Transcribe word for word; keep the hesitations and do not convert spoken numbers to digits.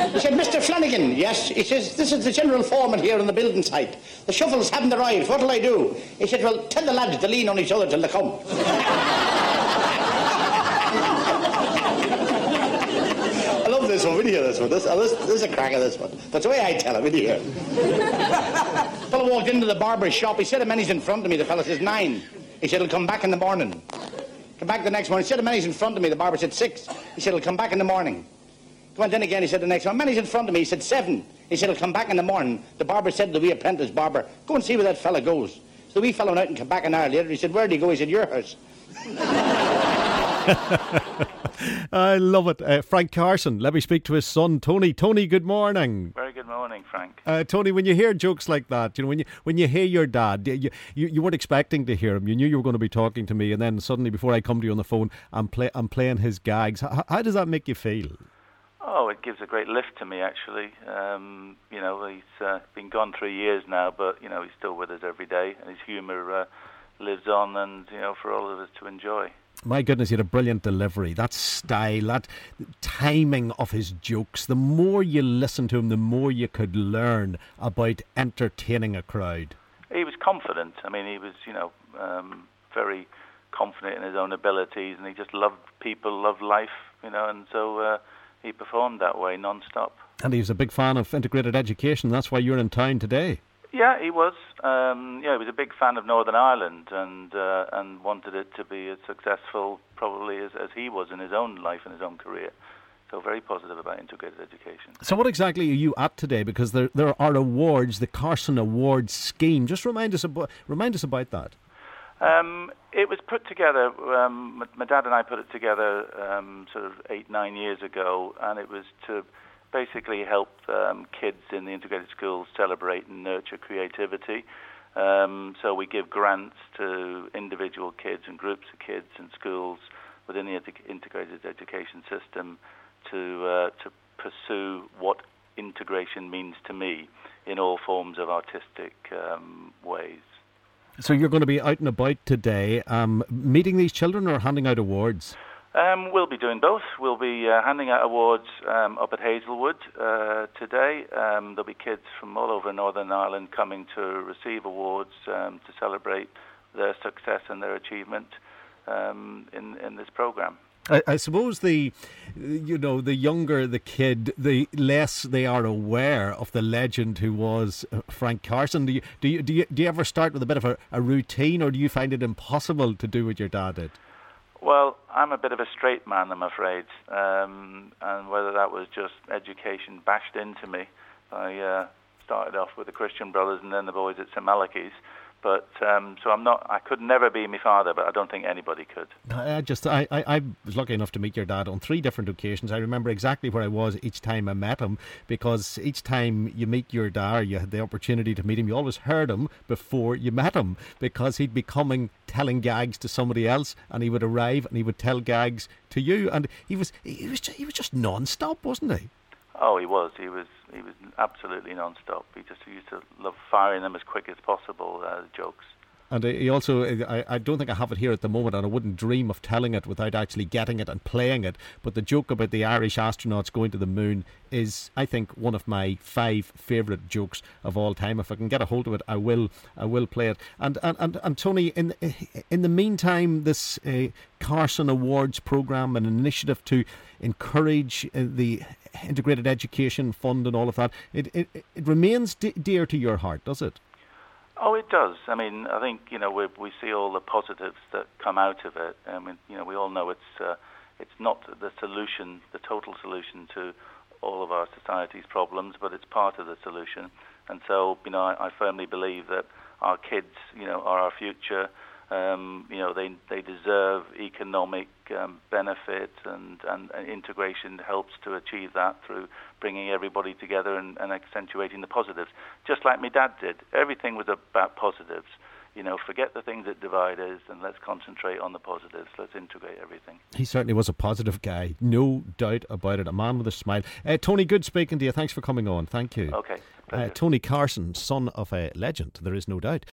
He said, Mister Flanagan, yes. He says, this is the general foreman here on the building site. The shovels haven't arrived. What'll I do? He said, well, tell the lads to lean on each other till they come. I love this one. Will you hear this one? This, oh, this, this is a crack of this one. That's the way I tell it. Will you hear? The fellow walked into the barber's shop. He said, a man he's in front of me. The fellow says, nine. He said, he'll come back in the morning. Come back the next morning. He said, a man he's in front of me. The barber said, six. He said, he'll come back in the morning. Come on, then again, he said the next one. Man, he's in front of me. He said, seven. He said, he'll come back in the morning. The barber said to the wee apprentice barber, go and see where that fella goes. So the wee fellow went out and came back an hour later. He said, where'd he go? He said, your house. I love it. Uh, Frank Carson, let me speak to his son, Tony. Tony, good morning. Very good morning, Frank. Uh, Tony, when you hear jokes like that, you know, when you when you hear your dad, you, you you weren't expecting to hear him. You knew you were going to be talking to me, and then suddenly, before I come to you on the phone, I'm play I'm playing his gags. How, how does that make you feel? Oh, it gives a great lift to me, actually. Um, you know, he's uh, been gone three years now, but you know, he's still with us every day, and his humour uh, lives on, and you know, for all of us to enjoy. My goodness, he had a brilliant delivery. That style, that timing of his jokes. The more you listen to him, the more you could learn about entertaining a crowd. He was confident. I mean, he was, you know, um, very confident in his own abilities, and he just loved people, loved life, you know, and so uh, he performed that way non-stop. And he was a big fan of integrated education. That's why you're in town today. Yeah, he was. Um, yeah, he was a big fan of Northern Ireland and uh, and wanted it to be as successful, probably, as, as he was in his own life and his own career. So very positive about integrated education. So what exactly are you at today? Because there there are awards, the Carson Awards scheme. Just remind us about remind us about that. Um, it was put together. Um, my, my dad and I put it together um, sort of eight nine years ago, and it was to basically help um, kids in the integrated schools celebrate and nurture creativity. Um, so we give grants to individual kids and groups of kids and schools within the ed- integrated education system to uh, to pursue what integration means to me in all forms of artistic um, ways. So you're going to be out and about today, um, meeting these children or handing out awards? Um, we'll be doing both. We'll be uh, handing out awards um, up at Hazelwood uh, today. Um, there'll be kids from all over Northern Ireland coming to receive awards um, to celebrate their success and their achievement um, in in this programme. I, I suppose the, you know, the younger the kid, the less they are aware of the legend who was Frank Carson. Do you do you do you, do you ever start with a bit of a, a routine, or do you find it impossible to do what your dad did? Well, I'm a bit of a straight man, I'm afraid, um, and whether that was just education bashed into me. I uh, started off with the Christian Brothers and then the boys at Saint Malachy's, but um, so I'm not. I could never be my father, but I don't think anybody could. I just, I, I, I was lucky enough to meet your dad on three different occasions. I remember exactly where I was each time I met him, because each time you meet your dad, or you had the opportunity to meet him, you always heard him before you met him, because he'd be coming telling gags to somebody else, and he would arrive and he would tell gags to you, and he was, he was, just, he was just non-stop, wasn't he? Oh, he was. He was. He was absolutely non-stop. He just used to love firing them as quick as possible. Uh, jokes. And he also, I, I don't think I have it here at the moment, and I wouldn't dream of telling it without actually getting it and playing it. But the joke about the Irish astronauts going to the moon is, I think, one of my five favourite jokes of all time. If I can get a hold of it, I will. I will play it. And and and, and Tony, in in the meantime, this uh, Carson Awards programme, an initiative to encourage uh, the integrated education fund and all of that, it it, it remains d- dear to your heart, does it? Oh, it does. I mean, I think, you know, we we see all the positives that come out of it. I mean, you know, we all know it's uh, it's not the solution, the total solution to all of our society's problems, but it's part of the solution. And so, you know, I, I firmly believe that our kids, you know, are our future. Um, you know, they they deserve economic um, benefit, and, and, and integration helps to achieve that through bringing everybody together and, and accentuating the positives. Just like my dad did. Everything was about positives. You know, forget the things that divide us and let's concentrate on the positives. Let's integrate everything. He certainly was a positive guy, no doubt about it. A man with a smile. Uh, Tony, good speaking to you. Thanks for coming on. Thank you. Okay. Uh, Tony Carson, son of a legend, there is no doubt.